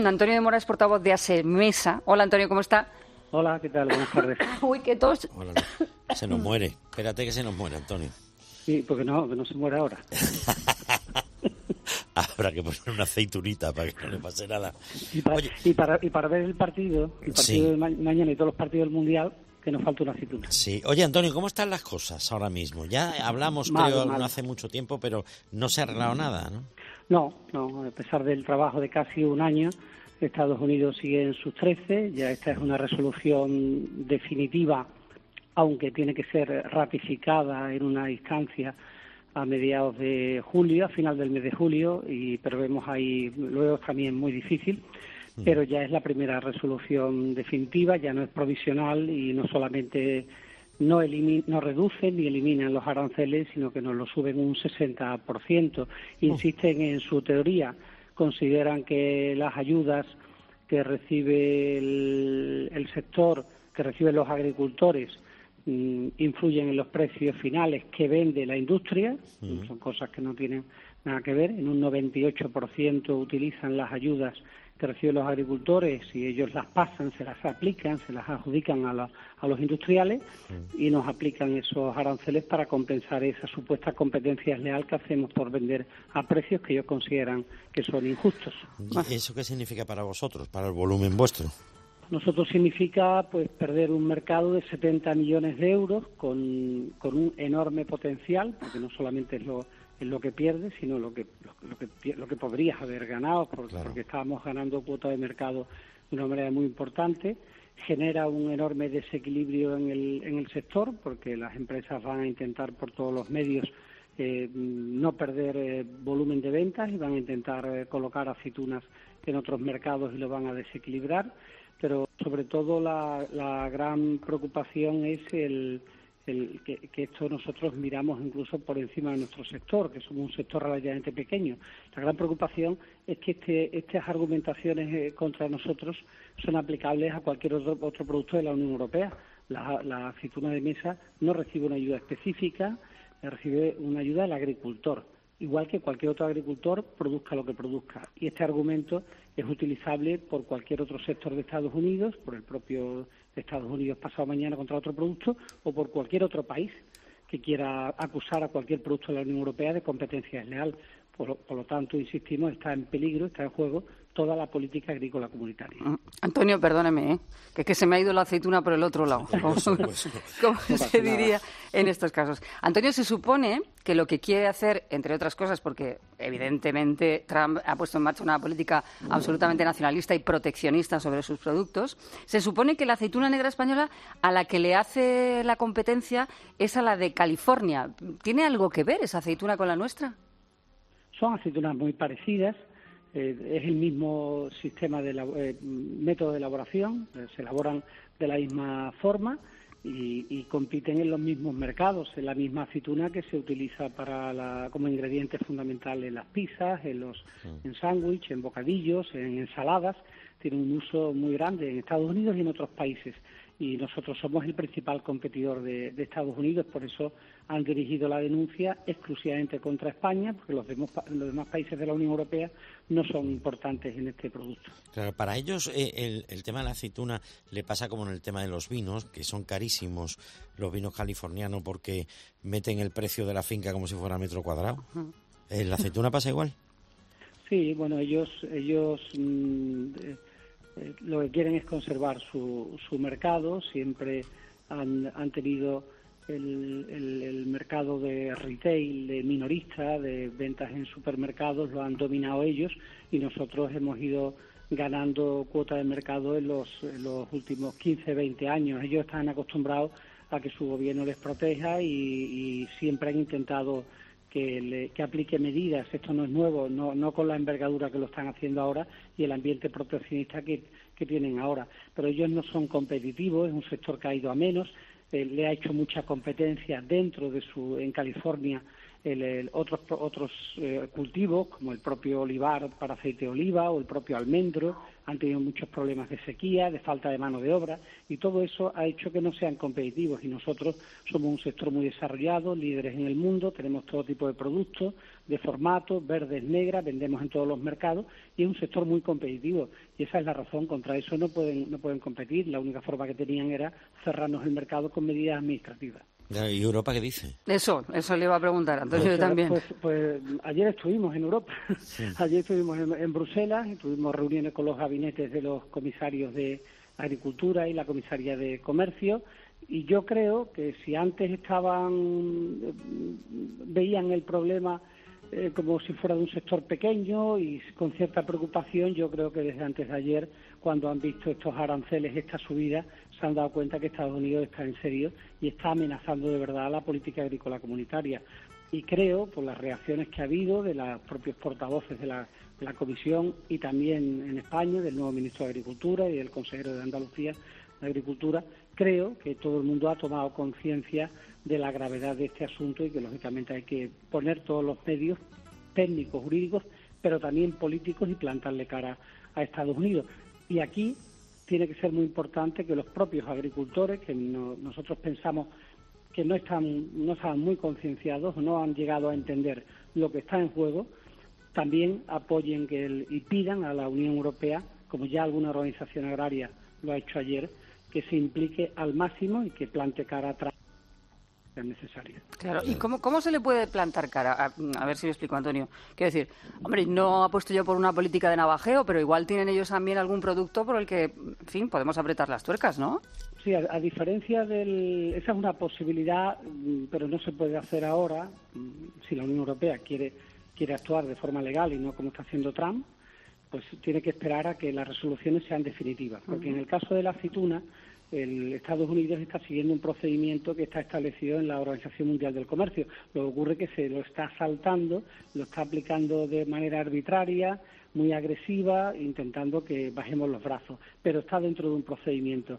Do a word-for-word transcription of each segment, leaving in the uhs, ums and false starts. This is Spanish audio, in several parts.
Antonio de Mora es portavoz de ASEMESA. Hola, Antonio, ¿cómo está? Hola, ¿qué tal? Buenas tardes. Uy, qué tos. Hola, no. Se nos muere. Espérate que se nos muere, Antonio. Sí, porque no, que no se muera ahora. Habrá que poner una aceitunita para que no le pase nada. Y para, Oye, y para, y para ver el partido, el partido sí. de ma- mañana y todos los partidos del Mundial, que nos falta una aceituna. Sí. Oye, Antonio, ¿cómo están las cosas ahora mismo? Ya hablamos, Mal, creo, mal. no hace mucho tiempo, pero no se ha arreglado nada, ¿no? No, no, a pesar del trabajo de casi un año, Estados Unidos sigue en sus trece, ya esta es una resolución definitiva, aunque tiene que ser ratificada en una instancia a mediados de julio, a final del mes de julio, y pero vemos ahí luego también muy difícil, pero ya es la primera resolución definitiva, ya no es provisional y no solamente no, elimin, no reducen ni eliminan los aranceles, sino que nos lo suben un sesenta por ciento. Insisten en su teoría, consideran que las ayudas que recibe el, el sector, que reciben los agricultores, mm, influyen en los precios finales que vende la industria, uh-huh. Son cosas que no tienen nada que ver. En un noventa y ocho por ciento utilizan las ayudas que reciben los agricultores y ellos las pasan, se las aplican, se las adjudican a, la, a los industriales uh-huh. y nos aplican esos aranceles para compensar esa supuesta competencia desleal que hacemos por vender a precios que ellos consideran que son injustos. ¿Y eso qué significa para vosotros, para el volumen vuestro? Nosotros significa pues perder un mercado de setenta millones de euros con, con un enorme potencial, porque no solamente es lo, es lo que pierdes, sino lo que lo, lo que lo que podrías haber ganado, porque, claro. porque estábamos ganando cuota de mercado de una manera muy importante. Genera un enorme desequilibrio en el, en el sector, porque las empresas van a intentar por todos los medios eh, no perder eh, volumen de ventas y van a intentar eh, colocar aceitunas en otros mercados y lo van a desequilibrar. Pero sobre todo la, la gran preocupación es el, el que, que esto nosotros miramos incluso por encima de nuestro sector, que somos un sector relativamente pequeño. La gran preocupación es que este, estas argumentaciones eh, contra nosotros son aplicables a cualquier otro, otro producto de la Unión Europea. La, la aceituna de mesa no recibe una ayuda específica, recibe una ayuda del agricultor, igual que cualquier otro agricultor produzca lo que produzca. Y este argumento es utilizable por cualquier otro sector de Estados Unidos, por el propio Estados Unidos pasado mañana contra otro producto, o por cualquier otro país que quiera acusar a cualquier producto de la Unión Europea de competencia desleal. Por, por lo tanto, insistimos, está en peligro, está en juego toda la política agrícola comunitaria. Antonio, perdóneme, ¿eh? que es que se me ha ido la aceituna por el otro lado, como, como se diría en estos casos. Antonio, se supone que lo que quiere hacer, entre otras cosas, porque evidentemente Trump ha puesto en marcha una política absolutamente nacionalista y proteccionista sobre sus productos, se supone que la aceituna negra española a la que le hace la competencia es a la de California. ¿Tiene algo que ver esa aceituna con la nuestra? Son aceitunas muy parecidas. Eh, es el mismo sistema de eh, método de elaboración, eh, se elaboran de la misma forma y, y compiten en los mismos mercados, en la misma aceituna que se utiliza para la, como ingrediente fundamental en las pizzas, en los mm. en sándwich, en bocadillos, en ensaladas. Tiene un uso muy grande en Estados Unidos y en otros países. Y nosotros somos el principal competidor de, de Estados Unidos, por eso han dirigido la denuncia exclusivamente contra España, porque los demás, los demás países de la Unión Europea no son importantes en este producto. Claro, para ellos eh, el, el tema de la aceituna le pasa como en el tema de los vinos, que son carísimos los vinos californianos porque meten el precio de la finca como si fuera metro cuadrado. ¿En la aceituna pasa igual? Sí, bueno, ellos... ellos mmm, eh, Eh, lo que quieren es conservar su, su mercado, siempre han, han tenido el, el, el mercado de retail, de minorista, de ventas en supermercados, lo han dominado ellos y nosotros hemos ido ganando cuota de mercado en los, en los últimos quince, veinte años. Ellos están acostumbrados a que su gobierno les proteja y, y siempre han intentado Que, le, que aplique medidas. Esto no es nuevo, no, no con la envergadura que lo están haciendo ahora y el ambiente proteccionista que, que tienen ahora. Pero ellos no son competitivos, es un sector que ha ido a menos, eh, le ha hecho mucha competencia dentro de su, en California, el, el, otros otros eh, cultivos, como el propio olivar para aceite de oliva o el propio almendro, han tenido muchos problemas de sequía, de falta de mano de obra, y todo eso ha hecho que no sean competitivos. Y nosotros somos un sector muy desarrollado, líderes en el mundo, tenemos todo tipo de productos, de formatos, verdes, negras, vendemos en todos los mercados, y es un sector muy competitivo. Y esa es la razón, contra eso no pueden, no pueden competir. La única forma que tenían era cerrarnos el mercado con medidas administrativas. ¿Y Europa qué dice? Eso, eso le iba a preguntar, Antonio, pues, también. Pues, pues ayer estuvimos en Europa, sí. ayer estuvimos en, en Bruselas, tuvimos reuniones con los gabinetes de los comisarios de Agricultura y la Comisaría de Comercio, y yo creo que si antes estaban, veían el problema eh, como si fuera de un sector pequeño y con cierta preocupación, yo creo que desde antes de ayer, cuando han visto estos aranceles, esta subida, se han dado cuenta que Estados Unidos está en serio y está amenazando de verdad a la política agrícola comunitaria. Y creo, por las reacciones que ha habido de los propios portavoces de la, de la Comisión y también en España, del nuevo ministro de Agricultura y del consejero de Andalucía de Agricultura, creo que todo el mundo ha tomado conciencia de la gravedad de este asunto y que, lógicamente, hay que poner todos los medios técnicos, jurídicos, pero también políticos y plantarle cara a Estados Unidos. Y aquí tiene que ser muy importante que los propios agricultores, que no, nosotros pensamos que no están, no están muy concienciados, no han llegado a entender lo que está en juego, también apoyen que el, y pidan a la Unión Europea, como ya alguna organización agraria lo ha hecho ayer, que se implique al máximo y que plante cara atrás si es necesario. Claro, ¿y cómo, cómo se le puede plantar cara? A, a ver si me explico, Antonio. Quiero decir, hombre, no apuesto yo por una política de navajeo, pero igual tienen ellos también algún producto por el que, en fin, podemos apretar las tuercas, ¿no? Sí, a, a diferencia del... Esa es una posibilidad, pero no se puede hacer ahora, si la Unión Europea quiere, quiere actuar de forma legal y no como está haciendo Trump, pues tiene que esperar a que las resoluciones sean definitivas. Porque uh-huh. en el caso de la aceituna, el Estados Unidos está siguiendo un procedimiento que está establecido en la Organización Mundial del Comercio. Lo que ocurre es que se lo está saltando, lo está aplicando de manera arbitraria, muy agresiva, intentando que bajemos los brazos, pero está dentro de un procedimiento.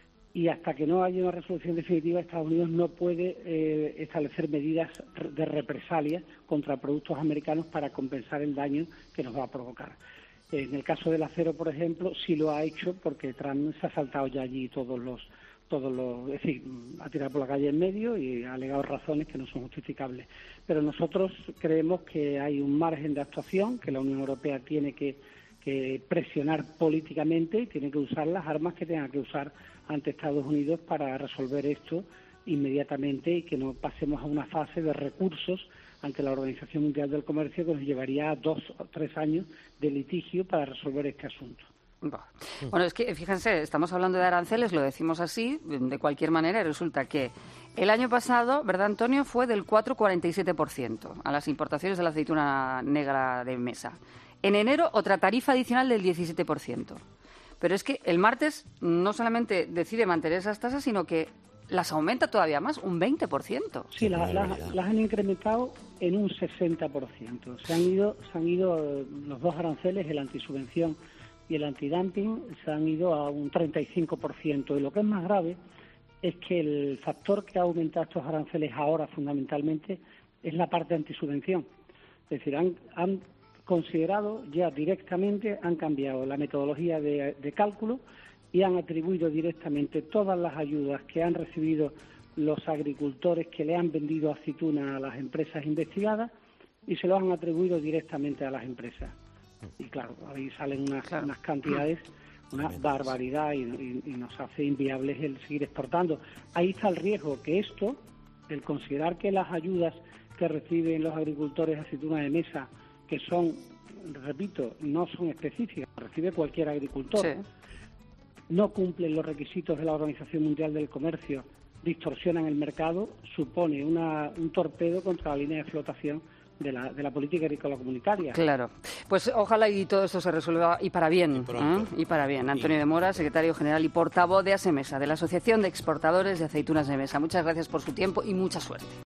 Y hasta que no haya una resolución definitiva, Estados Unidos no puede eh, establecer medidas de represalia contra productos americanos para compensar el daño que nos va a provocar. En el caso del acero, por ejemplo, sí lo ha hecho porque Trump se ha saltado ya allí todos los, todos los, es decir, ha tirado por la calle en medio y ha alegado razones que no son justificables. Pero nosotros creemos que hay un margen de actuación, que la Unión Europea tiene que, que presionar políticamente y tiene que usar las armas que tenga que usar ante Estados Unidos para resolver esto inmediatamente y que no pasemos a una fase de recursos ante la Organización Mundial del Comercio que nos llevaría dos o tres años de litigio para resolver este asunto. Bueno, es que, fíjense, estamos hablando de aranceles, lo decimos así, de cualquier manera, y resulta que el año pasado, ¿verdad, Antonio?, fue del cuatro coma cuarenta y siete por ciento a las importaciones de la aceituna negra de mesa. En enero, otra tarifa adicional del diecisiete por ciento. Pero es que el martes no solamente decide mantener esas tasas, sino que las aumenta todavía más, un veinte por ciento. Sí, la, la, las han incrementado en un sesenta por ciento. Se han ido, se han ido los dos aranceles, el antisubvención y el antidumping, se han ido a un treinta y cinco por ciento. Y lo que es más grave es que el factor que ha aumentado estos aranceles ahora fundamentalmente es la parte antisubvención. Es decir, han, han considerado ya directamente, han cambiado la metodología de, de cálculo y han atribuido directamente todas las ayudas que han recibido los agricultores que le han vendido aceituna a las empresas investigadas y se lo han atribuido directamente a las empresas. Y claro, ahí salen unas, claro. unas cantidades, una barbaridad y, y, y nos hace inviables el seguir exportando. Ahí está el riesgo, que esto, el considerar que las ayudas que reciben los agricultores de aceituna de mesa, que son, repito, no son específicas, recibe cualquier agricultor, sí. no cumplen los requisitos de la Organización Mundial del Comercio, distorsionan el mercado, supone una, un torpedo contra la línea de flotación de la, de la política agrícola comunitaria. Claro. Pues ojalá y todo esto se resuelva y para bien. Y, ¿eh? y para bien. Antonio de Mora, secretario general y portavoz de ASEMESA, de la Asociación de Exportadores de Aceitunas de Mesa. Muchas gracias por su tiempo y mucha suerte.